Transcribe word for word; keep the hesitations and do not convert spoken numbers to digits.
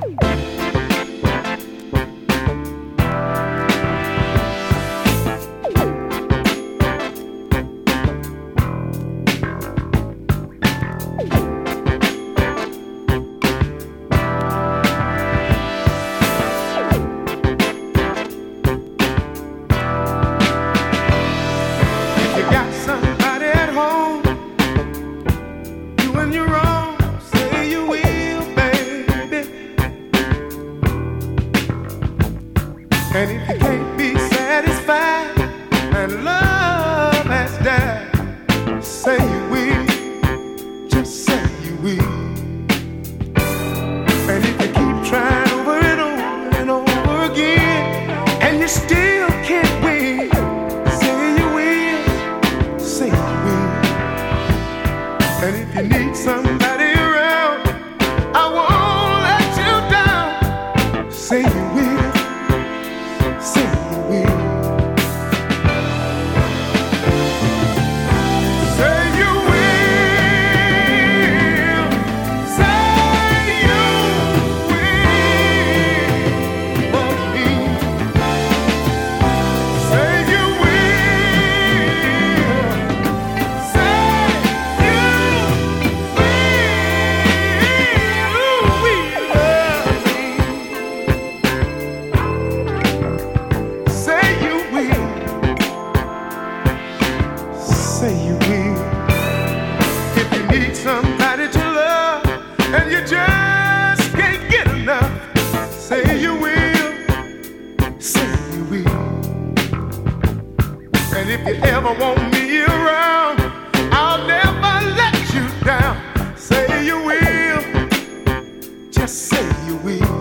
And if you can't be satisfied and love has died, say you will, just say you will. And if you keep trying over and over and over again, and you still can't win, say you will, say you will. And if you need somebody around, I won't let you down, say you will. Say you will. Say you will. Say you will for me. Say you will. Say you will. Say you will. Say you will. If you need somebody to love and you just can't get enough, say you will. Say you will. And if you ever want me around, I'll never let you down. Say you will. Just say you will.